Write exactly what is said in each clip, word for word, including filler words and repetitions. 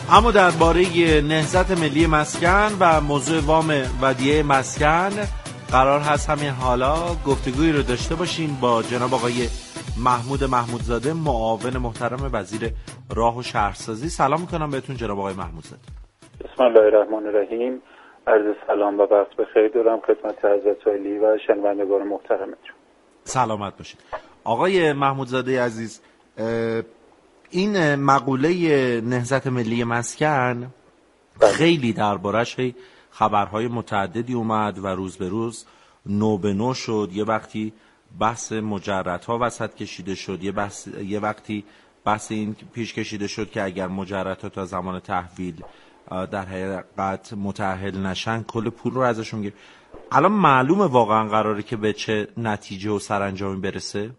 اما درباره نهضت ملی مسکن و موضوع وام ودیعه مسکن قرار هست همین حالا گفتگویی رو داشته باشیم با جناب آقای محمود محمودزاده، معاون محترم وزیر راه و شهرسازی. سلام میکنم بهتون جناب آقای محمودزاده. بسم الله الرحمن الرحیم. عرض سلام و وقت بخیر دارم خدمت حضرت عالی و شنوندگان محترمتون. سلامت باشید. آقای محمودزاده عزیز، این مقوله نهضت ملی مسکن خیلی دربارش خبرهای متعددی اومد و روز به روز نو به نو شد. یه وقتی بحث مجردها وسط کشیده شد، یه, بحث، یه وقتی بحث این پیش کشیده شد که اگر مجردها تا زمان تحویل در حقیقت متأهل نشن کل پول رو ازشون گیر. الان معلومه واقعا قراره که به چه نتیجه و سرانجامی برسه؟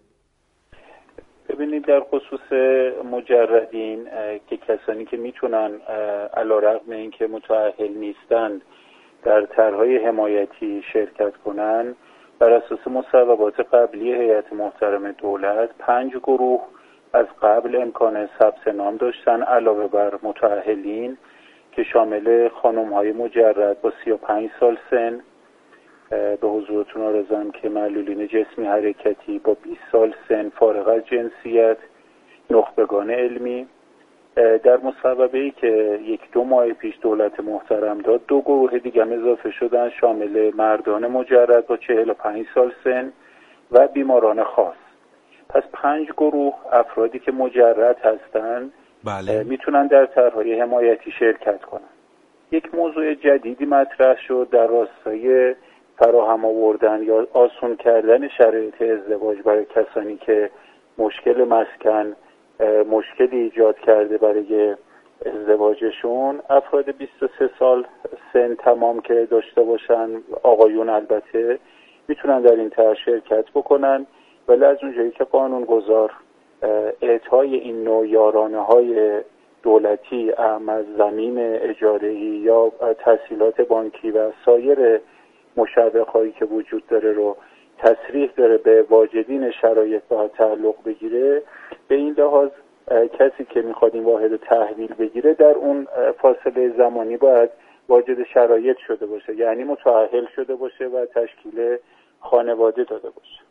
ببینید در خصوص مجردین که کسانی که میتونن علیرغم اینکه متأهل نیستند در طرحهای حمایتی شرکت کنن، بر اساس مصوبات قبلی هیئت محترم دولت پنج گروه از قبل امکان ثبت نام داشتن علاوه بر متأهلین که شامل خانم‌های مجرد با سی و پنج سال سن، به حضورتون آرزم که معلولین جسمی حرکتی با بیست سال سن فارغ از جنسیت، نخبگان علمی. در مصوبه‌ای که یک دو ماه پیش دولت محترم داد، دو گروه دیگه هم اضافه شدن شامل مردان مجرد با چهل و پنج سال سن و بیماران خاص. پس پنج گروه افرادی که مجرد هستند بله. میتونن در طرحهای حمایتی شرکت کنن. یک موضوع جدیدی مطرح شد در راستای فراهم آوردن یا آسون کردن شرایط ازدواج برای کسانی که مشکل مسکن مشکلی ایجاد کرده برای ازدواجشون. افراد بیست و سه سال سن تمام که داشته باشن، آقایون البته، میتونن در این طرح شرکت بکنن، ولی از اونجایی که قانونگذار اعطای این نوع یارانه های دولتی اهم از زمین اجاره‌ای یا تسهیلات بانکی و سایر مشوق‌هایی که وجود داره رو تصریح داره به واجدین شرایط باید تعلق بگیره، به این لحاظ کسی که میخواد این واحد تحویل بگیره در اون فاصله زمانی باید واجد شرایط شده باشه، یعنی متأهل شده باشه و تشکیل خانواده داده باشه.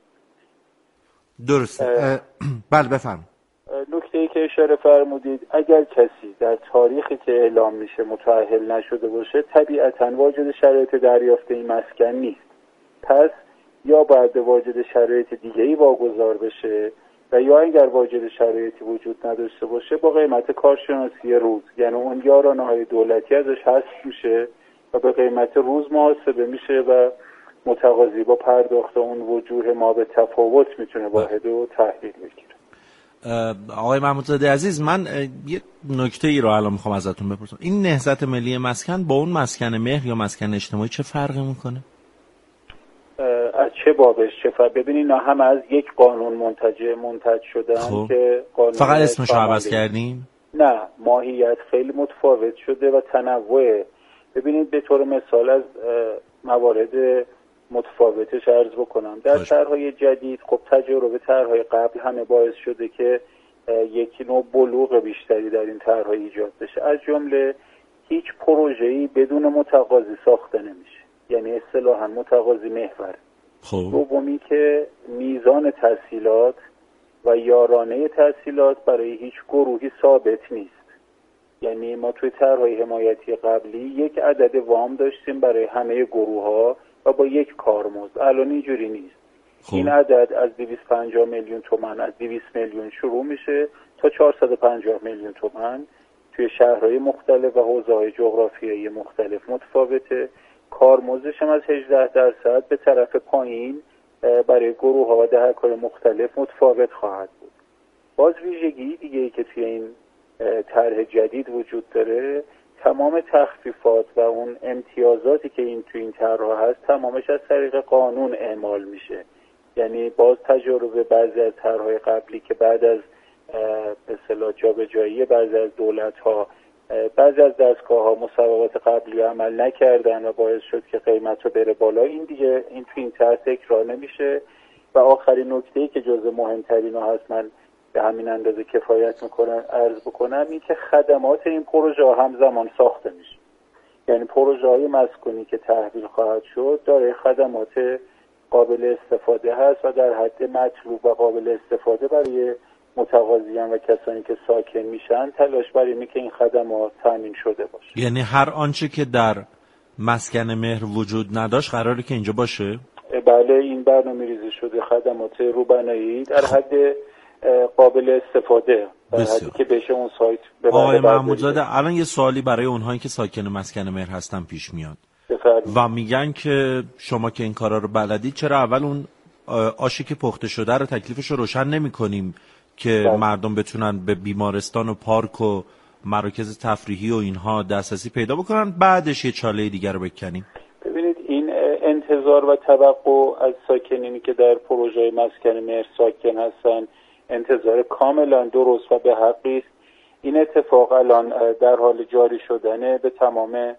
درسته. بله بفرم. نکته‌ای که اشاره فرمودید، اگر کسی در تاریخی که اعلام میشه متأهل نشده باشه، طبیعتاً واجد شرایط دریافت این مسکن نیست. پس یا باید به واجد شرایط دیگه‌ای واگذار بشه و یا اگر واجد شرایطی وجود نداشته باشه با قیمت کارشناسی روز، یعنی اون یارانه‌های دولتی ازش حذف میشه و به قیمت روز محاسبه میشه و متقاضی با پرداخت اون وجوه ما به تفاوت میتونه واحد رو تحویل بگیره. آقای محمودزاده عزیز، من یه نکته ای رو الان میخوام ازتون بپرسم. این نهضت ملی مسکن با اون مسکن مهر یا مسکن اجتماعی چه فرقی میکنه؟ از چه بابش چه فرق؟ ببینید نه هم از یک قانون منتج منتج شدن خب. که قانون فقط اسمش رو عوض کردیم؟ نه، ماهیت خیلی متفاوت شده و تنوع. ببینید به طور مثال از موارد متفاوتش عرض بکنم. در طرحهای جدید خب تجربه طرحهای قبل همه باعث شده که یک نوع بلوغ بیشتری در این طرحها ایجاد بشه. از جمله هیچ پروژه‌ای بدون متقاضی ساخته نمیشه، یعنی اصطلاحاً متقاضی محور. خب دومی که میزان تسهیلات و یارانه تسهیلات برای هیچ گروهی ثابت نیست. یعنی ما توی طرحهای حمایتی قبلی یک عدد وام داشتیم برای همه گروه‌ها و با یک کارمزد. الان اینجوری نیست. خب. این عدد از دویست و پنجاه میلیون تومان از دویست میلیون شروع میشه تا چهارصد و پنجاه میلیون تومان. توی شهرهای مختلف و حوزه‌های جغرافیایی مختلف متفاوته. کارمزدش هم از هجده درصد به طرف پایین برای گروه‌ها و دهک‌های مختلف متفاوت خواهد بود. باز ویژگی دیگه‌ای که توی این طرح جدید وجود داره، تمام تخفیفات و اون امتیازاتی که این تو این طرح هست تمامش از طریق قانون اعمال میشه. یعنی باز تجربه بعضی از طرح‌های قبلی که بعد از به اصطلاح جابجایی بعضی از دولت‌ها بعضی از دستگاه‌ها مصوبات قبلی عمل نکردن و باعث شد که قیمت رو بره بالا، این دیگه این تو این طرح تکرار نمیشه. و آخرین نکته‌ای که جزو مهمترین ها هست، من به همین اندازه کفایت میکنن عرض بکنم این که خدمات این پروژه همزمان ساخته میشه. یعنی پروژه های مسکونی که تحویل خواهد شد داره خدمات قابل استفاده هست و در حد مطلوب و قابل استفاده برای متقاضیان و کسانی که ساکن میشن تلاش برای اینه که این خدمات تامین شده باشه. یعنی هر آنچه که در مسکن مهر وجود نداشت قراره که اینجا باشه؟ بله، این برنامه ریزی شده خدمات روبنایی در حد قابل استفاده، در حدی که بشه اون سایت ببره. آقای محمودزاده، الان یه سوالی برای اونهایی که ساکن مسکن مهر هستن پیش میاد بفرد. و میگن که شما که این کارا رو بلدید چرا اول اون آشی که پخته شده رو تکلیفش رو روشن نمی کنیم که بله. مردم بتونن به بیمارستان و پارک و مراکز تفریحی و اینها دسترسی پیدا بکنن، بعدش یه چاله دیگر رو بکنیم. ببینید این انتظار و توقع از ساکنینی که در پروژه مسکن مهر ساکن هستن انتظار کاملا درست و به حقی است. این اتفاق الان در حال جاری شدنه. به تمام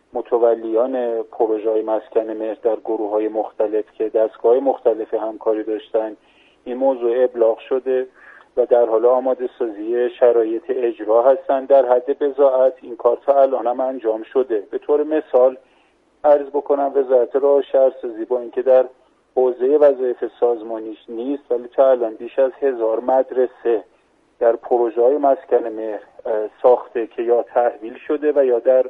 متولیان پروژه مسکن مهر در گروه های مختلف که دستگاه مختلف همکاری داشتن این موضوع ابلاغ شده و در حال آماده سازی شرایط اجرا هستند. در حد بضاعت این کار تا الان هم انجام شده. به طور مثال عرض بکنم وزارت راه و شهرسازی با اینکه در حوزه وظایف سازمانیش نیست ولی تا الان بیش از هزار مدرسه در پروژه های مسکن مهر ساخته که یا تحویل شده و یا در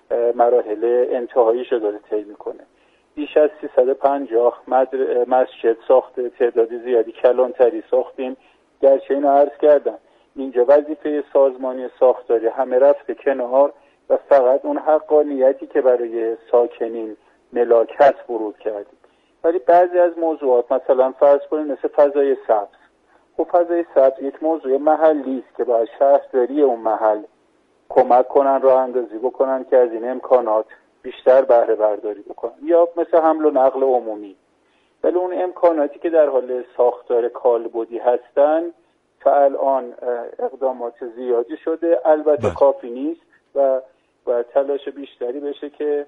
مراحل انتهاییش داره طی میکنه. بیش از سیصد و پنجاه مسجد ساخته، تعداد زیادی کلانتری ساختیم. گرچه اینو عرض کردم اینجا وظیفه سازمانی ساختاری همه رفته کنار و فقط اون حقانیتی که برای ساکنین ملاکت ورود کردیم. ولی بعضی از موضوعات مثلا فرض کنید مثل فضای سبز، خب فضای سبز یک موضوع محلی است که باید شهرداری اون محل کمک کنن، راه اندازی بکنن که از این امکانات بیشتر بهره برداری بکنن، یا مثل حمل و نقل عمومی. ولی اون امکاناتی که در حال ساختار کالبدی هستن تا الان اقدامات زیادی شده، البته کافی نیست و و تلاش بیشتری بشه که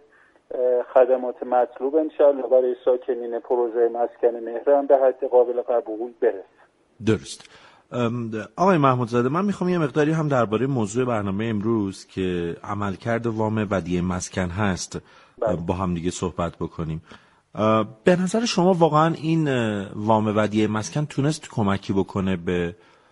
خدمات مطلوب انشاءالله برای ساکنین پروژه مسکن مهر هم به حد قابل قبول برسه. درست. آقای محمودزاده، من میخوام یه مقداری هم درباره موضوع برنامه امروز که عملکرد وام ودیعه مسکن هست بله. با هم دیگه صحبت بکنیم. به نظر شما واقعا این وام ودیعه مسکن تونست کمکی بکنه به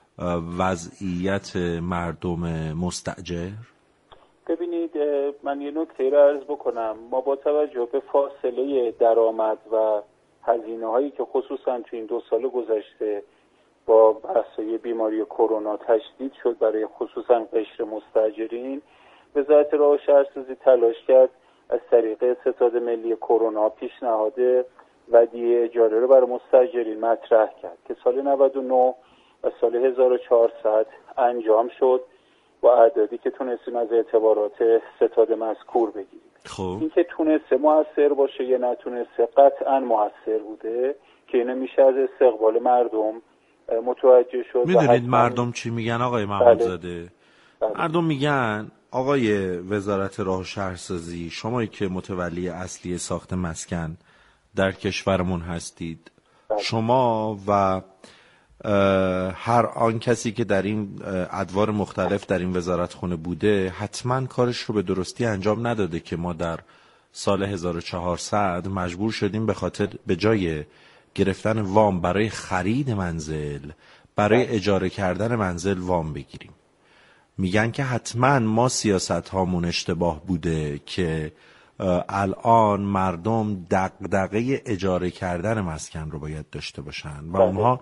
وضعیت مردم مستاجر؟ ببینید من یه نکته رو عرض بکنم. ما با توجه به فاصله درآمد و هزینه هایی که خصوصا تو این دو سال گذشته با بحث‌های بیماری کرونا تشدید شد برای خصوصا قشر مستاجرین، وزارت راه و شهرسازی تلاش کرد از طریق ستاد ملی کرونا پیشنهاد ودیعه اجاره رو برای مستاجرین مطرح کرد که سال نود و نه و سال هزار و چهارصد انجام شد و اعدادی که تونستیم از اعتبارات ستاد مذکور بگیریم. خب این که تونسته مؤثر باشه یا نتونسته قطعا مؤثر بوده که اینو میشه از استقبال مردم متوجه شد. میدونید مردم چی میگن آقای محمودزاده؟ بله. مردم میگن آقای وزارت راه و شهرسازی، شمایی که متولی اصلی ساخت مسکن در کشورمون هستید، بله. شما و هر آن کسی که در این ادوار مختلف در این وزارتخونه بوده حتما کارش رو به درستی انجام نداده که ما در سال هزار و چهارصد مجبور شدیم به خاطر به جای گرفتن وام برای خرید منزل برای اجاره کردن منزل وام بگیریم. میگن که حتما ما سیاست هامون اشتباه بوده که الان مردم دغدغه اجاره کردن مسکن رو باید داشته باشن و اونها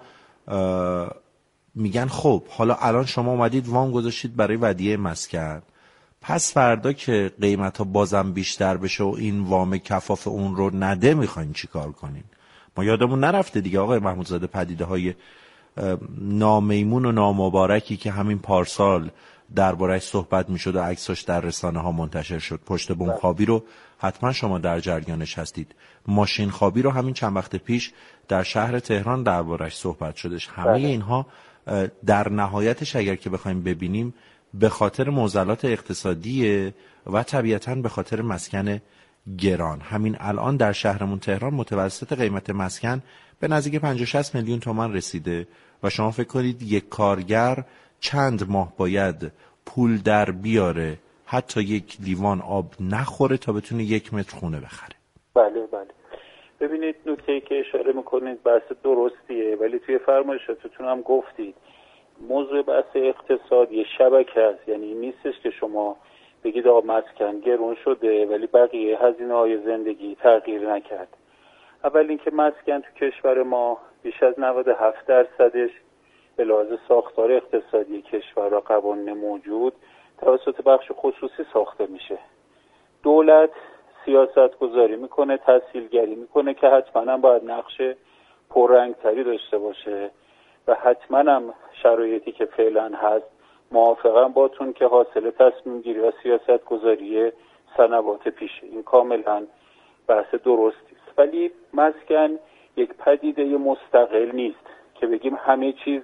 میگن خب حالا الان شما اومدید وام گذاشتید برای ودیعه مسکن، پس فردا که قیمت ها بازم بیشتر بشه و این وام کفاف اون رو نده میخواین چی کار کنین؟ ما یادمون نرفته دیگه آقای محمودزاده پدیده های نامیمون و نامبارکی که همین پارسال درباره‌اش صحبت میشد و عکساش در رسانه ها منتشر شد، پشت بوم خوابی رو حتما شما در جریانش هستید، ماشین خوابی رو همین چند وقت پیش در شهر تهران درباره‌اش صحبت شدش. همه بله. اینها در نهایتش اگر که بخوایم ببینیم به خاطر معضلات اقتصادی و طبیعتاً به خاطر مسکن گران. همین الان در شهرمون تهران متوسط قیمت مسکن به نزدیک پنجاه شصت میلیون تومان رسیده و شما فکر کنید یک کارگر چند ماه باید پول در بیاره حتی یک لیوان آب نخوره تا بتونه یک متر خونه بخره. بله بله. ببینید نکته‌ای که اشاره میکنید بحث درستیه، ولی توی فرمایشاتتون هم گفتید موضوع بحث اقتصاد یه شبکه است. یعنی این نیستش که شما بگید آب مسکن گرون شده ولی بقیه هزینه‌های زندگی تغییر نکرد. اول اینکه مسکن تو کشور ما بیش از نود و هفت درصدش به لحاظ ساختار اقتصادی کشور و قوانین موجود توسط بخش خصوصی ساخته میشه. دولت سیاست گذاری میکنه، تسهیلگری میکنه که حتما هم باید نقش پررنگتری داشته باشه و حتما هم شرایطی که فعلا هست موافقم باتون که حاصل تصمیم گیری و سیاست گذاری سنوات پیشه. این کاملا بحث درستی است، ولی مسکن یک پدیده مستقل نیست که بگیم همه چیز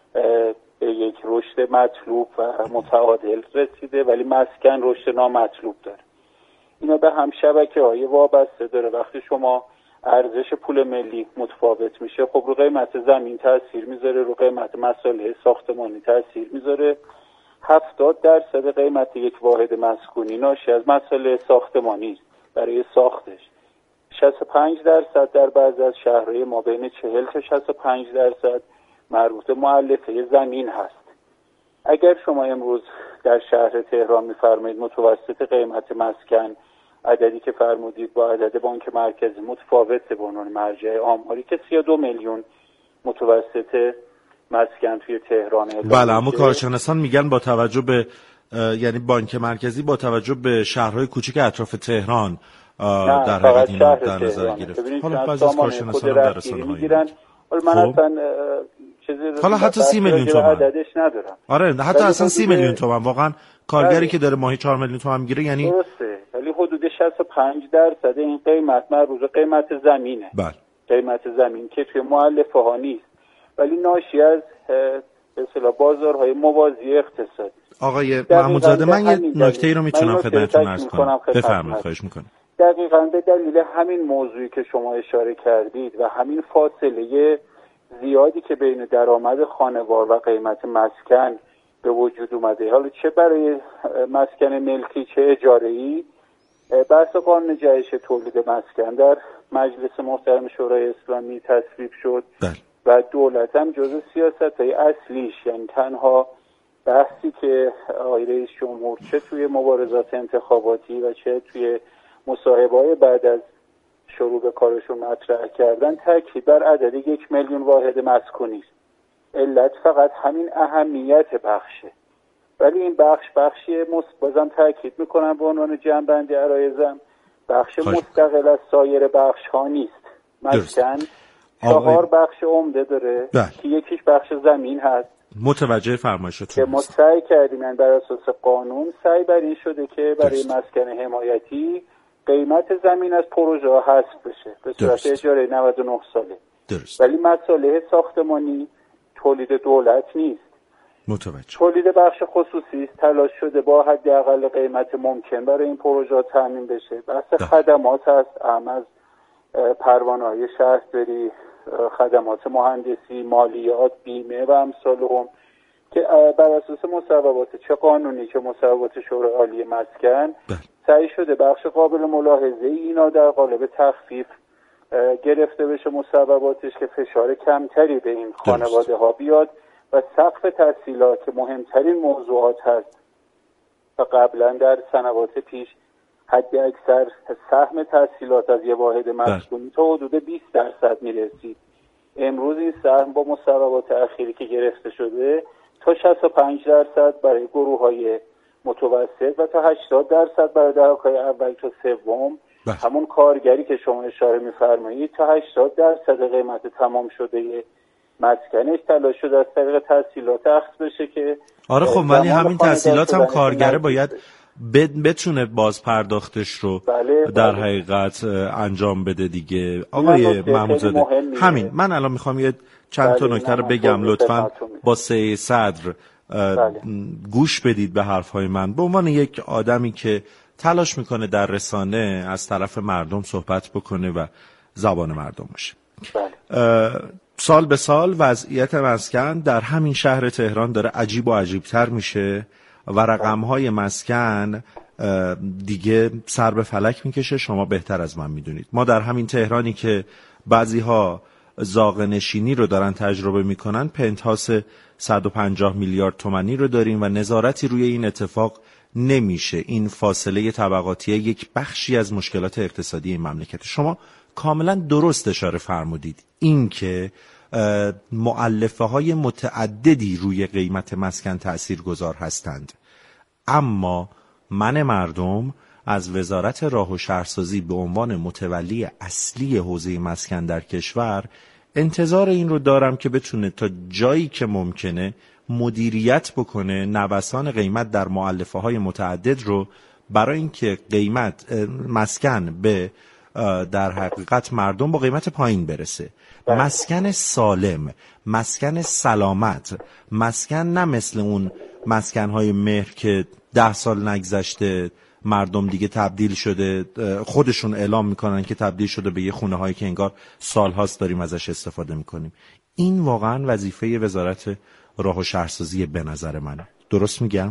به یک رشد مطلوب و متعادل رسیده ولی مسکن رشد نامطلوب داره. اینا به هم شبکه‌های وابسته داره. وقتی شما ارزش پول ملی متفاوت میشه خب رو قیمت زمین تاثیر میذاره، رو قیمت مسائل ساختمانی تاثیر میذاره. هفتاد درصد قیمت یک واحد مسکونی ناشی از مسائل ساختمانی است برای ساختش. شصت و پنج درصد در بعضی از شهرهای ما بین چهل تا شصت و پنج درصد مربوط مؤلفه زمین هست. اگر شما امروز در شهر تهران میفرمایید متوسط قیمت مسکن عددی که فرمودید با عدد بانک مرکزی متفاوته به عنوان مرجع آماری که سی و دو میلیون متوسط مسکن توی تهران. بله، اما کارشناسان میگن با توجه به یعنی بانک مرکزی با توجه به شهرهای کوچیک اطراف تهران در حقیقت اینا در نظر گرفت. حالا بعضی از کارشناسان در رسانه‌های حالا من اصلا چیزی حالا حتی سی میلیون تومان عددش ندارم. آره حتی اصلا سی میلیون تومان واقعا کارگری که داره ماهی چهار میلیون تومان میگیره یعنی درسته، ولی حدود شصت و پنج درصد این قیمت مربوط به قیمت زمینه. بله. قیمت زمین که توی مؤلفه ها نیست ولی ناشی از به اصطلاح بازارهای موازی اقتصادی. آقای محمودزاده من یه نکته‌ای رو میتونم خدمتتون عرض کنم. بفرمایید، خواهش میکنم. دقیقاً به دلیل همین موضوعی که شما اشاره کردید و همین فاصله زیادی که بین درآمد خانوار و قیمت مسکن به وجود اومده، حالا چه برای مسکن ملکی چه اجاره‌ای، بحث قانون جهش تولید مسکن در مجلس محترم شورای اسلامی تصویب شد. بله. و دولت هم جزء سیاست‌های اصلیش، یعنی تنها بحثی که آقای رئیس جمهور چه توی مبارزات انتخاباتی و چه توی مصاحبه‌های بعد از شروع به کارشون مطرح کردن تاکید بر عدد یک میلیون واحد مسکونی است. علت فقط همین اهمیت بخشه، ولی این بخش بخشی بازم تاکید میکنم به عنوان جنبندی عرایزم بخش مستقل از سایر بخش ها نیست. مسکن چهار بخش عمده داره بله. که یکیش بخش زمین هست. متوجه فرمایشتون که ما سعی کردیم، یعنی بر اساس قانون سعی بر این شده که برای درست. مسکن حمایتی قیمت زمین از پروژه ها حذف بشه به صورت اجاره نود و نه ساله. درست. ولی مسئله ساختمانی تولید دولت نیست. متوجه. تولید بخش خصوصی است. تلاش شده با حداقل قیمت ممکن برای این پروژه ها تامین بشه. بحث خدمات هست، اهم از پروانه‌های شهرداری، خدمات مهندسی، مالیات، بیمه و امثالهم که بر اساس مصوبات چه قانونی که مصوبات شورای عالی مسکن سعی شده بخش قابل ملاحظه اینا در قالب تخفیف گرفته بشه مصوباتش که فشار کمتری به این خانواده ها بیاد و سقف تحصیلات که مهمترین موضوعات هست و قبلا در سنوات پیش حد اکثر سهم تحصیلات از یه واحد مسکونی تا حدود بیست درصد میرسید. امروز این سهم با مصوبات اخیری که گرفته شده تا شصت و پنج درصد برای گروه های متوسط و تا هشتاد درصد برای دهک‌های اول تا سوم، همون کارگری که شما اشاره می‌فرمایید تا هشتاد درصد قیمت تمام شده مسکنش تلاش شده از طریق تسهیلات اخذ بشه که آره خب ولی همین تسهیلات هم کارگره باید بتونه باز پرداختش رو بله در بله. حقیقت انجام بده دیگه. آقای محمودزاده همین من الان میخوام یه چند تا نکته رو بگم، لطفاً با سه صدر بله. گوش بدید به حرفهای من به عنوان یک آدمی که تلاش میکنه در رسانه از طرف مردم صحبت بکنه و زبان مردم باشه. بله. سال به سال وضعیت مسکن در همین شهر تهران داره عجیب و عجیبتر میشه و رقمهای مسکن دیگه سر به فلک میکشه. شما بهتر از من میدونید ما در همین تهرانی که بعضی ها زاغ نشینی رو دارن تجربه میکنن، پنتهاوس صد و پنجاه میلیارد تومانی رو داریم و نظارتی روی این اتفاق نمیشه. این فاصله طبقاتی یک بخشی از مشکلات اقتصادی این مملکت. شما کاملا درست اشاره فرمودید، این که مؤلفه های متعددی روی قیمت مسکن تأثیر گذار هستند، اما من مردم از وزارت راه و شهرسازی به عنوان متولی اصلی حوزه مسکن در کشور انتظار این رو دارم که بتونه تا جایی که ممکنه مدیریت بکنه نوسان قیمت در مؤلفه های متعدد رو، برای اینکه قیمت مسکن به در حقیقت مردم با قیمت پایین برسه. مسکن سالم، مسکن سلامت، مسکن نه مثل اون مسکن‌های مهر که ده سال نگذشته مردم دیگه تبدیل شده، خودشون اعلام میکنن که تبدیل شده به یه خونه هایی که انگار سالهاست داریم ازش استفاده میکنیم. این واقعا وظیفه وزارت راه و شهرسازی به نظر منه. درست میگم؟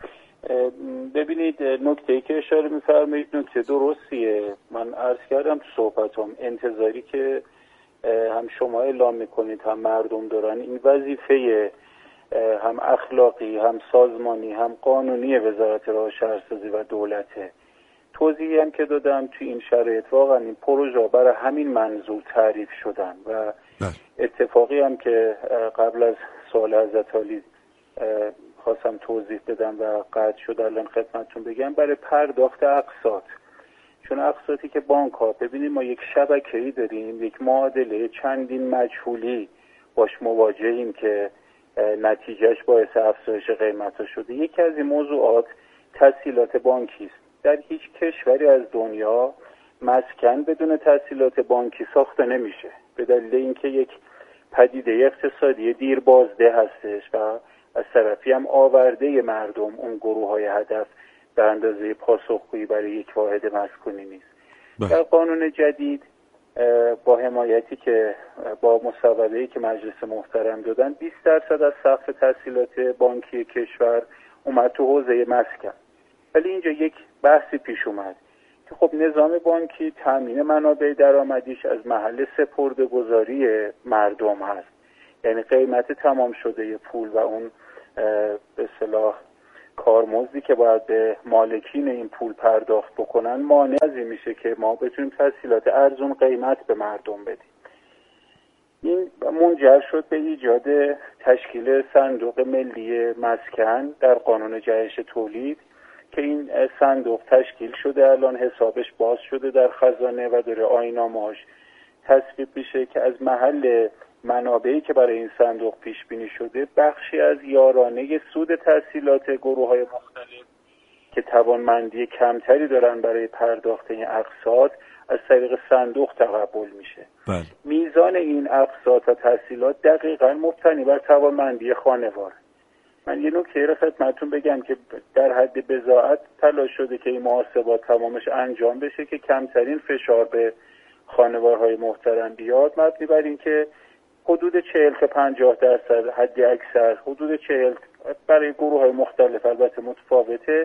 ببینید، نکته‌ای که اشاره می‌فرمایید نکته درستیه. من عرض کردم تو صحبتام انتظاری که هم شما اعلام میکنید هم مردم دارن، این وظیفه هم اخلاقی هم سازمانی هم قانونی وزارت راه و شهرسازی و دولته. توضیحی هم که دادم توی این شرایط واقعا این پروژه برای همین منظور تعریف شدن و اتفاقی هم که قبل از سوال حضرت عالی خواستم توضیح بدم و قطع شد الان خدمتتون بگم، برای پرداخت اقساط. چون اقساطی که بانک ها، ببینیم ما یک شبکه‌ای داریم، یک معادله چندین مجهولی باش مواجهیم که نتیجهش باعث افزایش قیمت شده. یکی از این موضوعات تسهیلات بانکی است. در هیچ کشوری از دنیا مسکن بدون تسهیلات بانکی ساخته نمیشه، به دلیل اینکه یک پدیده اقتصادی دیر بازده هستش و از طرفی هم آورده مردم، اون گروه های هدف به اندازه پاسخگویی برای یک واحد مسکونی نیست. بله. در قانون جدید با حمایتی که با مصوبه‌ای که مجلس محترم دادن، بیست درصد از سقف تسهیلات بانکی کشور اومد تو حوزه مسکن. ولی اینجا یک بحثی پیش اومد که خب نظام بانکی تامین منابع درآمدیش از محل سپرده‌گذاری مردم هست، یعنی قیمت تمام شده پول و اون به اصطلاح کارمزدی که باید به مالکین این پول پرداخت بکنن مانع از این میشه که ما بتونیم تسهیلات ارزون قیمت به مردم بدیم. این منجر شد به ایجاد تشکیل صندوق ملی مسکن در قانون جهش تولید که این صندوق تشکیل شده، الان حسابش باز شده در خزانه و داره آیین‌نامه‌اش تصویب میشه که از محل منابعی که برای این صندوق پیش بینی شده بخشی از یارانه سود تسهیلات گروه‌های مختلف که توانمندی کمتری دارن برای پرداخت این اقساط از طریق صندوق تقبل میشه. بله. میزان این اقساط و تسهیلات دقیقاً مبتنی بر توانمندی خانوار. من یه نکته را خدمتتون بگم که در حد بضاعت تلاش شده که این محاسبات تمامش انجام بشه که کمترین فشار به خانوارهای محترم بیاد، مبنی بر این که حدود چهل تا پنجاه درصد حد اکثر، حدود چهل برای گروه های مختلف البته متفاوته،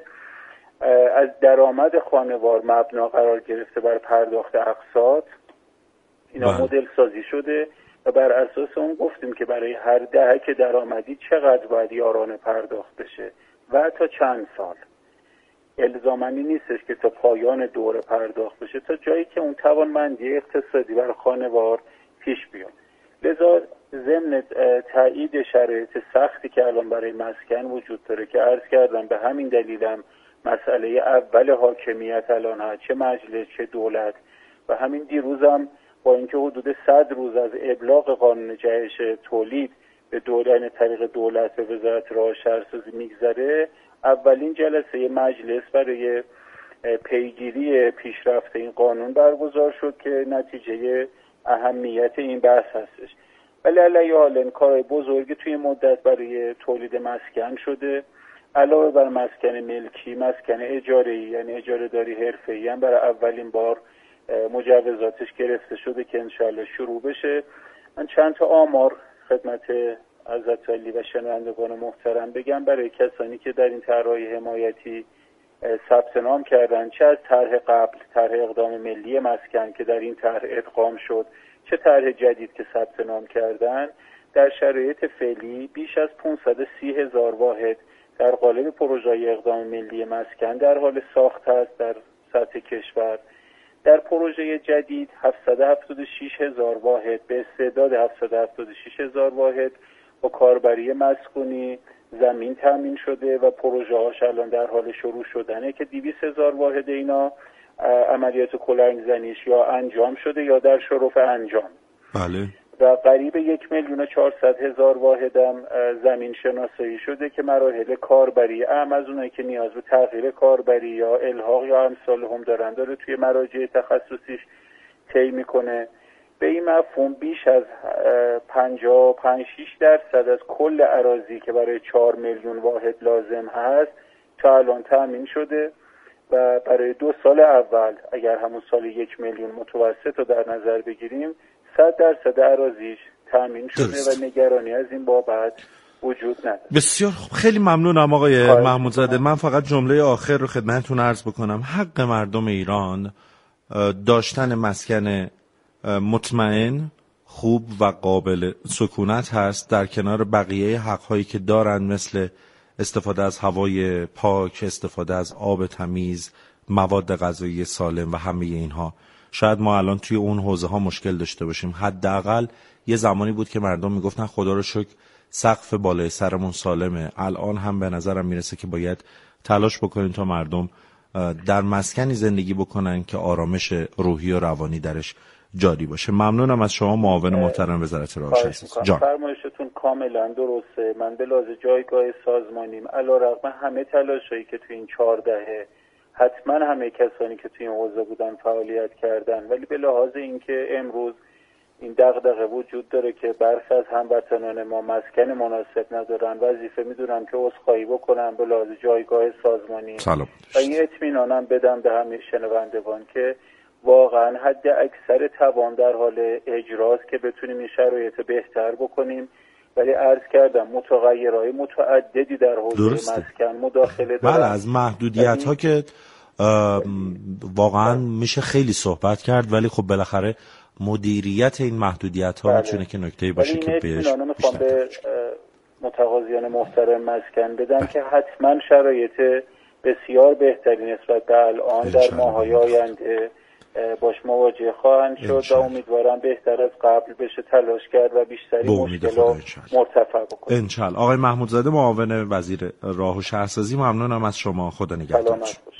از درآمد خانوار مبنا قرار گرفته بر پرداخت اقساط. اینا مدل سازی شده و بر اساس اون گفتیم که برای هر دهک درآمدی چقدر باید یارانه پرداخت بشه و تا چند سال. الزامانی نیستش که تا پایان دوره پرداخت بشه، تا جایی که اون توانمندی اقتصادی بر خانوار پیش بیاد. لذا ضمن تایید شرایط سختی که الان برای مسکن وجود داره که عرض کردم به همین دلیلم مسئله اول حاکمیت الان هست، چه مجلس چه دولت، و همین دیروزم با اینکه حدود صد روز از ابلاغ قانون جهش تولید به دولت طریق دولت به وزارت راه و شهرسازی میگذره، اولین جلسه مجلس برای پیگیری پیشرفت این قانون برگزار شد که نتیجه اهمیت این بحث هستش. ولی علیه حال این کارهای بزرگی توی مدت برای تولید مسکن شده. علاوه بر مسکن ملکی، مسکن اجاره‌ای یعنی اجاره داری حرفه‌ای هم برای اولین بار مجوزاتش گرفته شده که انشالله شروع بشه من چند تا آمار خدمت حضرت عالی و شنوندگان محترم بگم برای کسانی که در این طرح‌های حمایتی ثبت نام کردن، چه از طرح قبل، طرح اقدام ملی مسکن که در این طرح ادغام شد، چه طرح جدید که ثبت نام کردن، در شرایط فعلی بیش از پانصد و سی هزار واحد در قالب پروژه اقدام ملی مسکن در حال ساخت است در سطح کشور. در پروژه جدید هفتصد و هفتاد و شش هزار واحد به استعداد هفتصد و هفتاد و شش هزار واحد با کاربری مسکونی زمین تامین شده و پروژه هاش الان در حال شروع شدنه که دویست هزار واحد اینا عملیات کلنگ زنیش یا انجام شده یا در شرف انجام. بله. و قریب یک میلیون و چهارصد هزار واحدم زمین شناسایی شده که مراحل کاربری اهم از اونایی که نیاز به تغییر کاربری یا الحاق یا امثال هم دارن داره توی مراجع تخصصیش طی میکنه. به این مفهوم بیش از پنجاه و پنج شش درصد از کل اراضی که برای چهار میلیون واحد لازم هست تا الان تامین شده و برای دو سال اول اگر همون سال یک میلیون متوسط رو در نظر بگیریم صد درصد اراضیش تامین شده درست. و نگرانی از این بابت وجود نداره. بسیار خوب، خیلی ممنونم آقای محمودزاده. من فقط جمله آخر رو خدمتتون عرض بکنم. حق مردم ایران داشتن مسکن مطمئن، خوب و قابل سکونت هست در کنار بقیه حق‌هایی که دارن، مثل استفاده از هوای پاک، استفاده از آب تمیز، مواد غذایی سالم و همه اینها. شاید ما الان توی اون حوزه ها مشکل داشته باشیم. حداقل یه زمانی بود که مردم میگفتن خدا رو شکر سقف بالای سرمون سالمه. الان هم به نظرم میرسه که باید تلاش بکنیم تا مردم در مسکنی زندگی بکنن که آرامش روحی و روانی درش جاری باشه. ممنونم از شما معاون محترم وزارت راه شهرسازی. جان فرمایشتون کاملا درسته. من به لحاظ جایگاه سازمانیم علیرغم همه تلاشایی که تو این چهار دهه حتما همه کسانی که توی این حوزه بودن فعالیت کردن، ولی به لحاظ اینکه امروز این دغدغه وجود داره که برخی از هموطنان ما مسکن مناسب ندارن، وظیفه میدونم که عذرخواهی بکنم به لحاظ جایگاه سازمانی سلام. و این اطمینانم بدم به همه شنوندگان که واقعا حد اکثر توان در حال اجراست که بتونیم این شرایط بهتر بکنیم. ولی عرض کردم متغیرهای متعددی در حوزه مسکن مداخله دارن. بله، از محدودیت ها که واقعا میشه خیلی صحبت کرد، ولی خب بالاخره مدیریت این محدودیت ها میتونه که نکته‌ای باشه که بهش میخوام به متقاضیان محترم مسکن بدم که حتما شرایط بسیار بهتری نسبت به الان در ماه‌های آینده باش مواجه خواهند شد و امیدوارم بهتر از قبل بشه تلاش کرد و بیشتری مشکلات مرتفع بکنیم. انشالله. آقای محمودزاده معاون وزیر راه و شهرسازی، ممنونم از شما. خدا نگهدار.